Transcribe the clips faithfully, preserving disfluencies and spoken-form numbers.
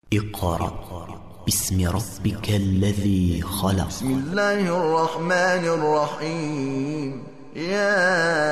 اقرأ باسم ربك الذي خلق. بسم الله الرحمن الرحيم. يا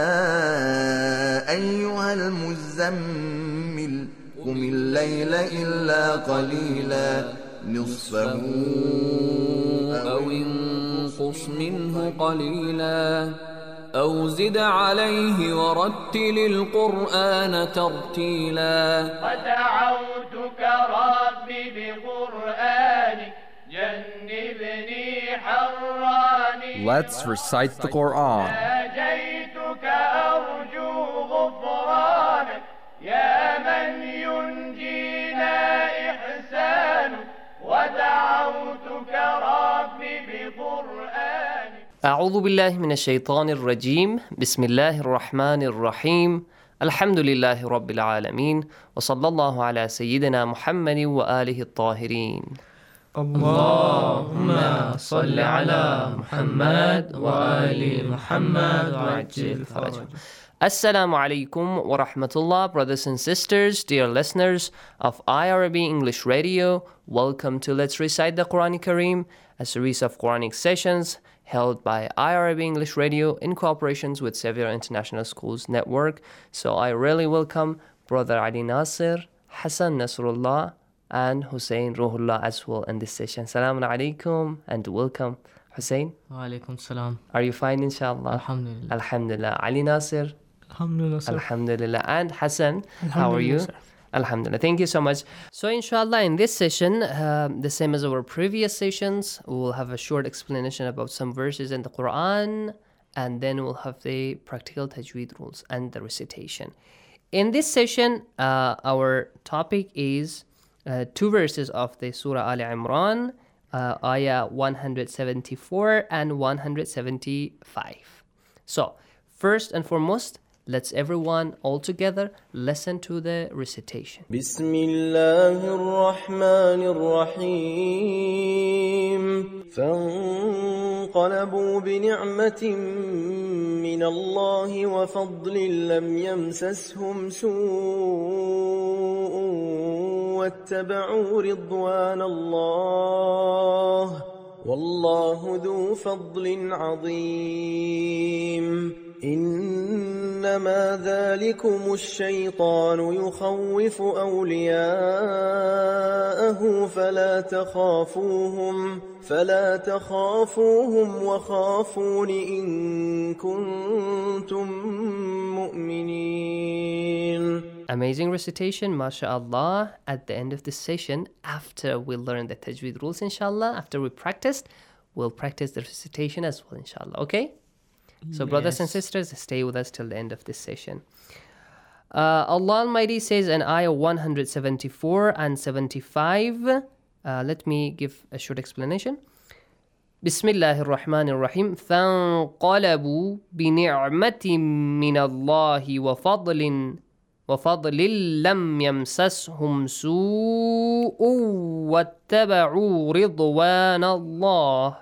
أيها المزمل قم الليل إلا قليلا نصفه أو انقص منه قليلا أو زد عليه ورتل القرآن ترتيلا. ودعوتك ربي بقرآنك جنبني حراني. Let's recite the Quran. ناجيتك أرجو غفرانك يا من ينجينا إحسانك. ودعوتك ربي بقرآنك. أعوذ بالله من الشيطان الرجيم. بسم الله الرحمن الرحيم. الحمد لله رب العالمين وصلى الله على سيدنا محمد وآله الطاهرين. اللهم صل على محمد وآل محمد وعجل فرجهم. Assalamu alaikum wa rahmatullah, brothers and sisters, dear listeners of I R B English Radio. Welcome to Let's Recite the Quran Kareem, a series of Quranic sessions held by I R B English Radio in cooperation with Xavier International Schools Network. So I really welcome Brother Ali Nasir, Hassan Nasrullah, and Hussein Ruhullah as well in this session. Assalamu alaikum and welcome. Hussein? Wa alaikum salam. Are you fine, inshallah? Alhamdulillah. Alhamdulillah. Ali Nasir? Alhamdulillah, sir. Alhamdulillah. And Hassan, how are you? Sir. Alhamdulillah. Thank you so much. So inshallah, in this session, uh, the same as our previous sessions, we will have a short explanation about some verses in the Quran, and then we'll have the practical tajweed rules and the recitation. In this session, uh, our topic is uh, two verses of the Surah Al Imran, uh, ayah one seventy-four and one seventy-five. So, first and foremost, let's everyone all together listen to the recitation. بسم الله الرحمن الرحيم. فانقلبوا بنعمة من الله وفضل لم يمسسهم سوء واتبعوا رضوان الله والله ذو فضل عظيم. إنما ذلكم الشيطان يخوف أولياءه فلا تخافوهم فلا تخافوهم وخافون إن كنتم مؤمنين. Amazing recitation, mashallah. At the end of this session, after we learn the tajweed rules, inshallah, after we practiced, we'll practice the recitation as well, inshallah. Okay? So, brothers and sisters, stay with us till the end of this session. Uh, Allah Almighty says in ayah one seventy-four and seventy-five, uh, let me give a short explanation. Bismillahir Rahmanir Rahim. فَانْقَلَبُوا بِنِعْمَةٍ مِّنَ اللَّهِ وَفَضْلٍ وَفَضْلٍ لَمْ يَمْسَسْهُمْ سُوءٌ وَاتَّبَعُوا رِضْوَانَ اللَّهِ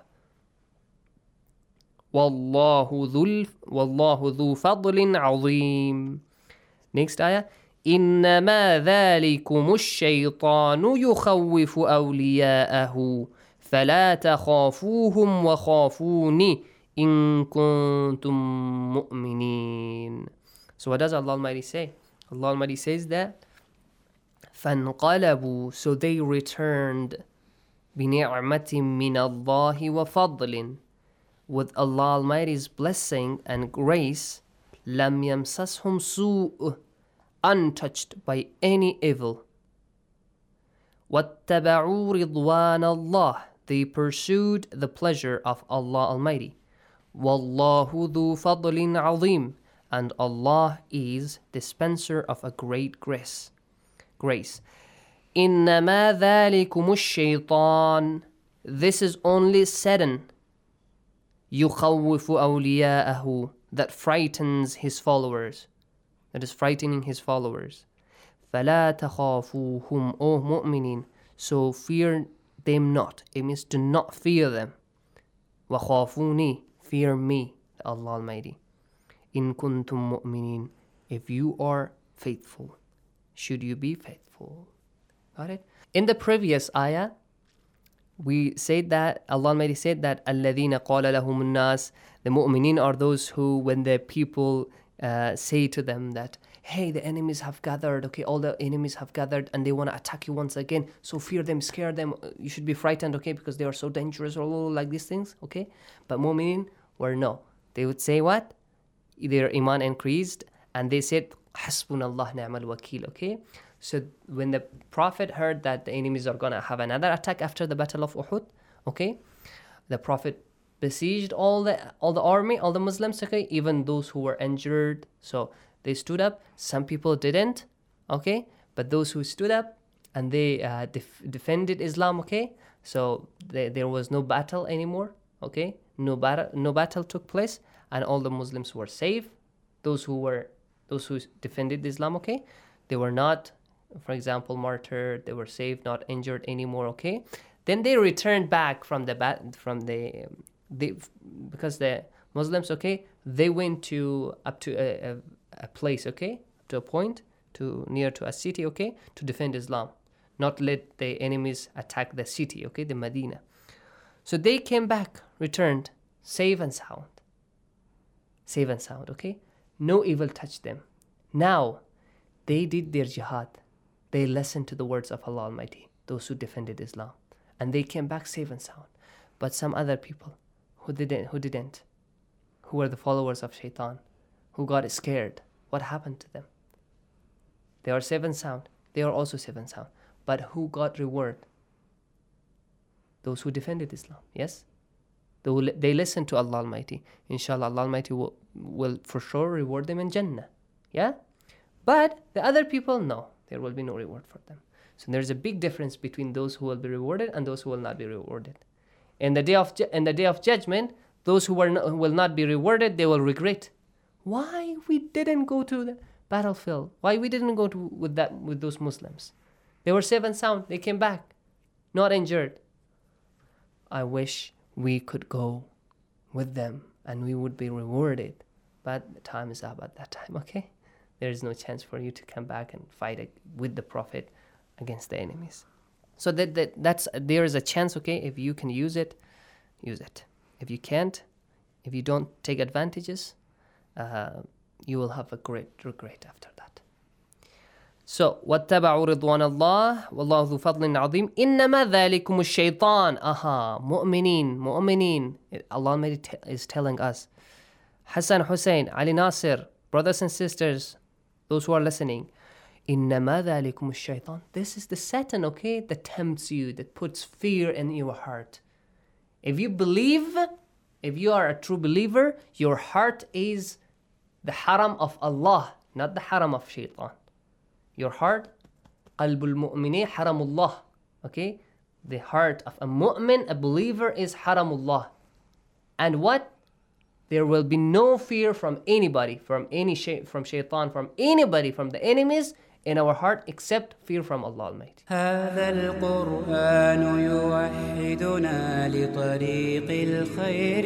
والله ذو والله ذو فضل عظيم. Next ayah. إنما ذلكم الشيطان يخوف أولياءه فلا تخافوهم وخافوني إن كنتم مؤمنين. So what does Allah Almighty say? Allah Almighty says that فانقلبوا, so they returned بنعمة من الله وفضل, with Allah Almighty's blessing and grace, لَمْ يَمْسَسْهُمْ سُوءٌ, untouched by any evil. وَاتَّبَعُوا رِضْوَانَ اللَّهِ, they pursued the pleasure of Allah Almighty. وَاللَّهُ ذُو فَضْلٍ عَظِيمٍ, and Allah is dispenser of a great grace. Grace. إِنَّمَا ذَلِكُمُ الشَّيْطَانِ, this is only Satan. يخوف أولياءه, that frightens his followers, that is frightening his followers. فلا تخافوهم, O mu'minin, so fear them not. It means do not fear them. وخافوني, fear me, Allah Almighty. إن كنتم مؤمنين, if you are faithful. Should you be faithful? Got it? In the previous ayah, we said that, Allah Almighty said that الَّذِينَ قَالَ لَهُمُ النَّاسِ, the mu'mineen are those who, when the people uh, say to them that, hey, the enemies have gathered, okay, all the enemies have gathered and they want to attack you once again, so fear them, scare them, you should be frightened, okay, because they are so dangerous, or like these things, okay? But mu'mineen were no. They would say what? Their iman increased and they said, Hasbunallah ni'mal wakil, okay? So when the Prophet heard that the enemies are going to have another attack after the Battle of Uhud, okay, the Prophet besieged all the all the army, all the Muslims, okay, even those who were injured. So they stood up. Some people didn't, okay, but those who stood up and they uh, def- defended Islam, okay, so they, there was no battle anymore, okay, no battle, no battle took place, and all the Muslims were safe. Those who were those who defended Islam, okay, they were not, for example, martyred, they were saved, not injured anymore, okay? Then they returned back from the bat from the, the because the Muslims, okay, they went to up to a, a, a place, okay, up to a point, to near to a city, okay, to defend Islam, not let the enemies attack the city, okay, the Medina. So they came back, returned, safe and sound, safe and sound, okay? No evil touched them. Now, they did their jihad. They listened to the words of Allah Almighty, those who defended Islam, and they came back safe and sound. But some other people who didn't, who didn't, who were the followers of Shaitan, who got scared, what happened to them? They are safe and sound. They are also safe and sound. But who got reward? Those who defended Islam, yes? They, will, they listened to Allah Almighty. Inshallah, Allah Almighty will, will for sure reward them in Jannah, yeah? But the other people, no. There will be no reward for them. So there's a big difference between those who will be rewarded and those who will not be rewarded. In the day of ju- in the day of judgment, those who were no, will not be rewarded, they will regret. Why we didn't go to the battlefield? Why we didn't go to with that with those Muslims? They were safe and sound. They came back, not injured. I wish we could go with them and we would be rewarded. But the time is up at that time, okay? There is no chance for you to come back and fight with the Prophet against the enemies. So that, that that's there is a chance, okay, if you can use it, use it. If you can't, if you don't take advantages, uh, you will have a great regret after that. So, وَاتَّبَعُوا رِضْوَانَ اللَّهِ وَاللَّهُ ذُو فَضْلٍ عَظِيمٍ إِنَّمَا ذَلِكُمُ الشَّيْطَانِ Aha, mu'mineen, mu'mineen. Allah is telling us. Hassan, Hussein, Ali Nasir, brothers and sisters, those who are listening, إِنَّمَا ذَلِكُمُ الشَّيْطَانِ This is the Satan, okay, that tempts you, that puts fear in your heart. If you believe, if you are a true believer, your heart is the haram of Allah, not the haram of Shaitan. Your heart, قَلْبُ الْمُؤْمِنِينَ حَرَمُ اللَّهِ Okay, the heart of a mu'min, a believer, is haramullah. And what? There will be no fear from anybody, from any shay- from shaitan, from anybody, from the enemies in our heart, except fear from Allah Almighty. هذا القرآن يوحدنا لطريق الخير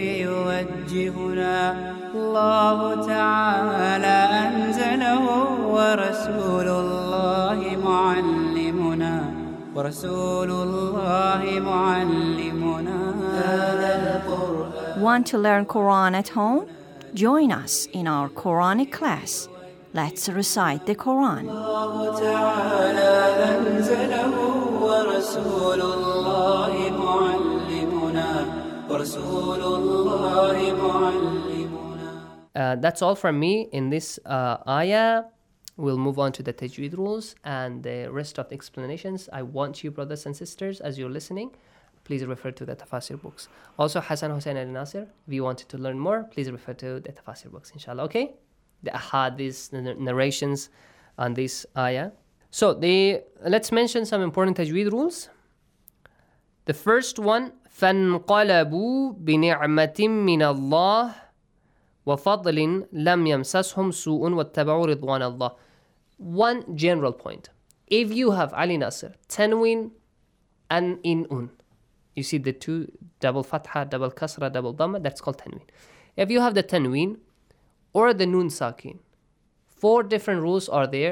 يوجهنا الله تعالى أنزله ورسول الله معلمنا ورسول الله معلمنا هذا القرآن. Want to learn Quran at home? Join us in our Quranic class. Let's recite the Quran. الله تعالى أنزله ورسول الله معلمنا ورسول الله معلمنا. Uh, that's all from me in this uh, ayah. We'll move on to the tajweed rules and the rest of the explanations. I want you, brothers and sisters, as you're listening, please refer to the tafsir books. Also, Hassan, Hussein, and Nasir, if you wanted to learn more, please refer to the tafsir books, inshallah, okay? The ahadith, the narrations on this ayah. So, the let's mention some important tajweed rules. The first one, فَانْقَلَبُوا بِنِعْمَةٍ مِّنَ اللَّهِ وَفَضْلٍ لَمْ يَمْسَسْهُمْ سُوءٌ وَاتَّبَعُوا رِضْوَانَ اللَّهِ. One general point. If you have Ali Nasir, tanween, and in-un, you see the two, double fatha, double kasra, double dhamma, that's called tanween. If you have the tanween or the nun sakin, four different rules are there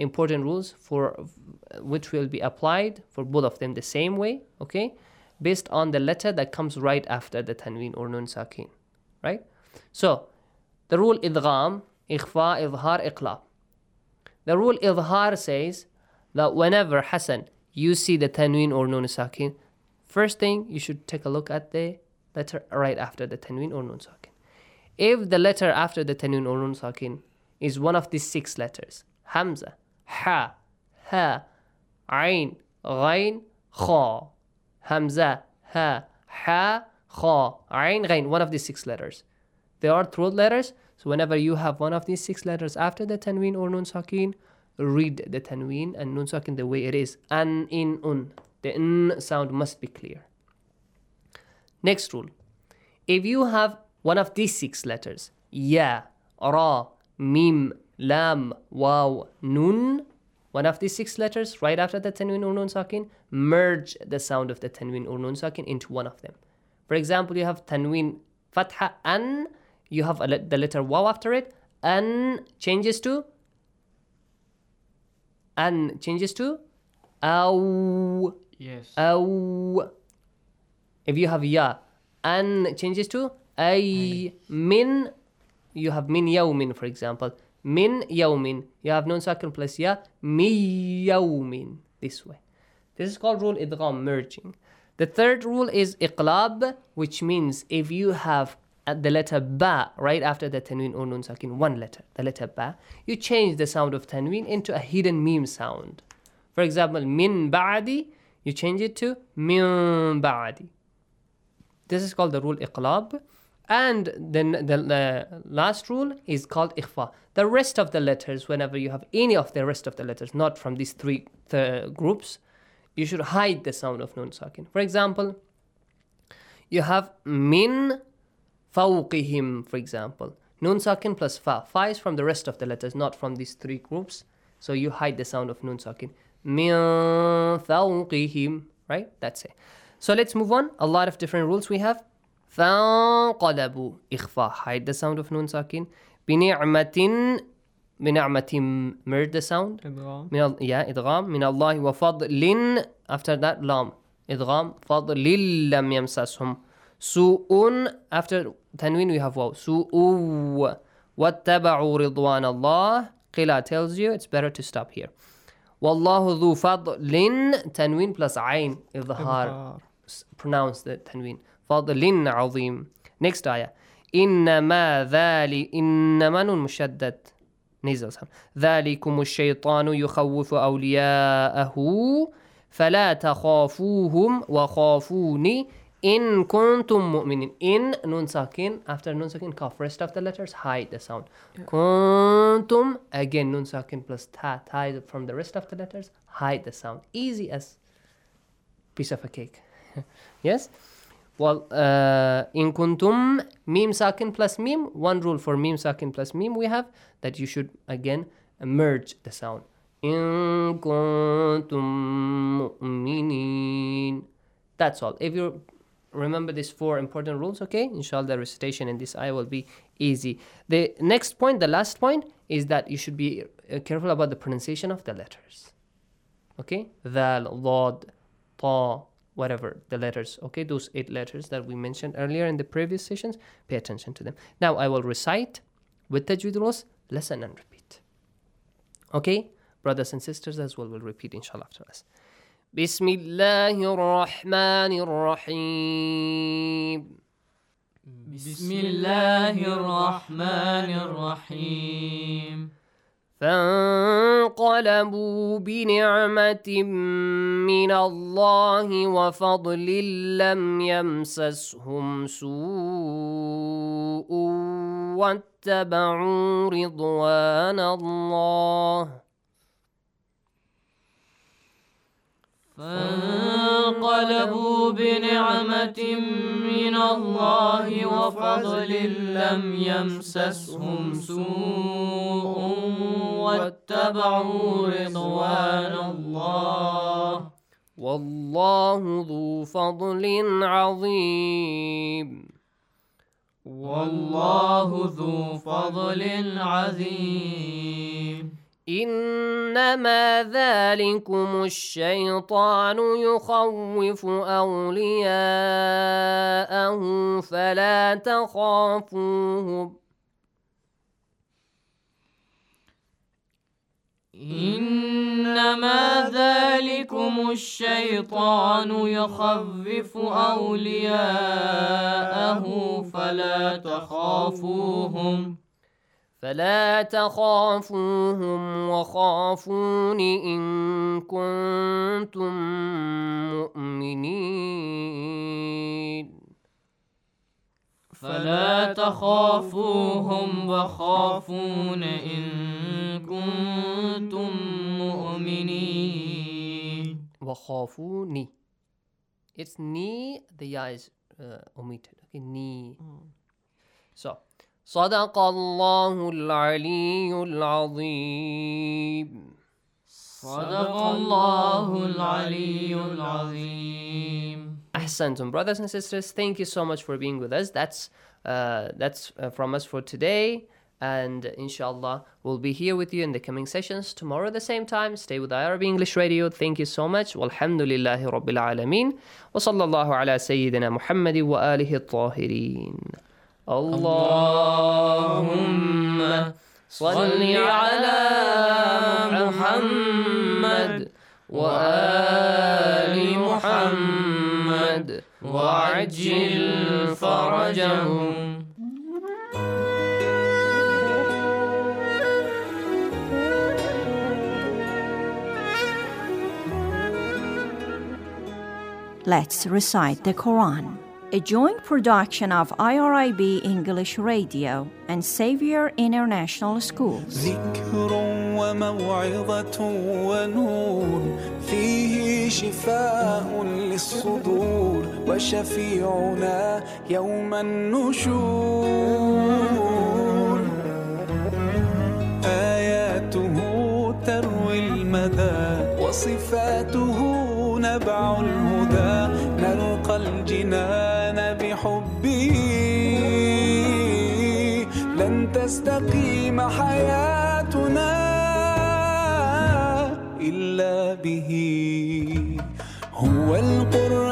important rules for which will be applied for both of them the same way, okay, based on the letter that comes right after the tanween or nun sakin, right? So the rule idgham, ikhfa, idhar, iqlab. The rule idhar says that whenever, Hassan, you see the tanween or nun sakin, first thing you should take a look at the letter right after the tanween or nun sakin. If the letter after the tanween or nun sakin is one of these six letters, hamza, ha, ha, ain, ghain, kha, hamza, ha, ha, kha, ain, ghain, one of these six letters. They are throat letters, so whenever you have one of these six letters after the tanween or nun sakin, read the tanween and nun sakin the way it is. An, in, un. The n sound must be clear. Next rule. If you have one of these six letters, ya, ra, mim, lam, waw, nun, one of these six letters right after the tanween or nun sakin, merge the sound of the tanween or nun sakin into one of them. For example, you have tanween fatha, an, you have a le- the letter waw after it, an changes to, an changes to, aw, yes, aw. If you have ya, an changes to, ay, min, you have min yawmin, for example. Min yawmin, you have nun sakin plus ya, mi yawmin, this way. This is called rule idgham, merging. The third rule is iqlab, which means if you have at the letter ba right after the tanween or nun sakin, one letter, the letter ba, you change the sound of tanween into a hidden meme sound. For example, min ba'di, you change it to min ba'di. This is called the rule iqlab. And then the, the last rule is called ikhfa. The rest of the letters, whenever you have any of the rest of the letters, not from these three th- groups, you should hide the sound of nun sakin. For example, you have min fawqihim, for example. Nun sakin plus fa. Fa is from the rest of the letters, not from these three groups. So you hide the sound of nun sakin. Min fawqihim, right? That's it. So let's move on. A lot of different rules we have. فانقلبوا إخفاء, hide the sound of nun sakin. بنعمة بنعمة, merge the sound. إدغام. من yeah, إدغام. من الله وفضل, after that lam. إدغام فضل لم يمسسهم. سوء, after tanween we have waw. سوء واتبعوا رضوان الله. Qila tells you it's better to stop here. والله ذو فضل, tanween plus عين, إظهار. Pronounce the tanween. فضل عظيم. Next ayah. إنما ذلك, إنما نون مشدد, nasal sound. ذلكم الشيطان يخوف أولياءه فلا تخافوهم وخافوني إن كنتم مؤمنين. In, nun sakin, after nun sakin, cough. Rest of the letters, hide the sound. Yeah. كنتم, again nun sakin plus ta, hide from the rest of the letters, hide the sound. Easy as piece of a cake. Yes? Well, uh, in kuntum, mim sakin plus mim. One rule for mim sakin plus mim we have that you should again merge the sound. In kuntum mu'minin. That's all. If you remember these four important rules, okay, inshallah the recitation in this ayah will be easy. The next point, the last point, is that you should be uh, careful about the pronunciation of the letters. Okay? Dhal, dhad, ta, whatever the letters, okay, those eight letters that we mentioned earlier in the previous sessions, pay attention to them. Now I will recite with tajweed rules, listen and repeat. Okay, brothers and sisters as well will repeat inshallah after us. Bismillahir Rahmanir Rahim. Bismillahir Rahmanir Rahim. فانقلبوا بنعمة من الله وفضل لم يمسسهم سوء واتبعوا رضوان الله. فانقلبوا بنعمة من الله وفضل لم يمسسهم سوء واتبعوا رضوان الله والله ذو فضل عظيم. والله ذو فضل عظيم. إنما ذلكم الشيطان يخوف أولياءه فلا تخافوهم إنما ذلكم الشيطان يخوف أولياءه فلا تخافوهم فلا تخافوهم وخافون إن كنتم مؤمنين فلا تخافوهم وخافون إن كنتم مؤمنين وخافوني. It's ni, the ya is uh, omitted. Okay, ni. So, صدق الله العلي العظيم. صدق الله العلي العظيم. Ahsantum, brothers and sisters, thank you so much for being with us. That's uh, that's uh, from us for today, and inshallah we'll be here with you in the coming sessions tomorrow at the same time. Stay with I R B English Radio. Thank you so much. Walhamdulillahi Rabbil Alameen. Wa sallallahu ala Sayyidina Muhammad wa alihi at-tahirin. Allahumma salli ala Muhammad wa ali Muhammad wa ajil farajahum. Let's recite the Quran. A joint production of I R I B English Radio and Xavier International Schools. ذكر وموعظة ونور فيه شفاء للصدور وشفيعنا يوم النشور آياته تروي المدى وصفاته نبع الهدى نلقى الجنان بحبه لن تستقيم حياتنا إلا به هو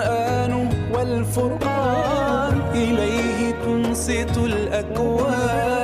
القرآن والفرقان إليه تنصت الأكوان